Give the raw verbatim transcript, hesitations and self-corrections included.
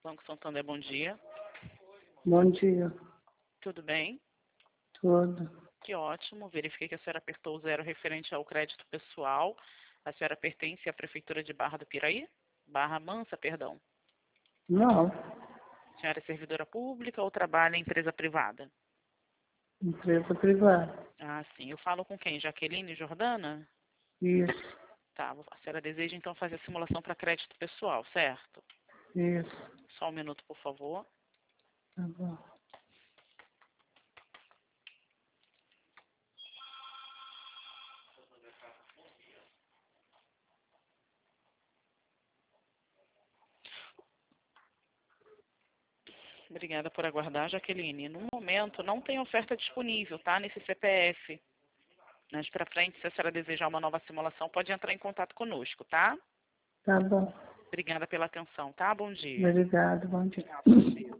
Banco Santander, bom dia. Bom dia. Tudo bem? Tudo. Que ótimo. Verifiquei que a senhora apertou o zero referente ao crédito pessoal. A senhora pertence à Prefeitura de Barra do Piraí? Barra Mansa, perdão. Não. A senhora é servidora pública ou trabalha em empresa privada? Empresa privada. Ah, sim. Eu falo com quem? Jaqueline Jordana? Isso. Tá. A senhora deseja então fazer a simulação para crédito pessoal, certo? Isso. Só um minuto, por favor. Tá bom. Obrigada por aguardar, Jaqueline. No momento, não tem oferta disponível, tá? Nesse C P F. Mais pra frente, se a senhora desejar uma nova simulação, pode entrar em contato conosco, tá? Tá bom. Obrigada pela atenção, tá? Bom dia. Obrigado. Bom dia. Tchau, bom dia.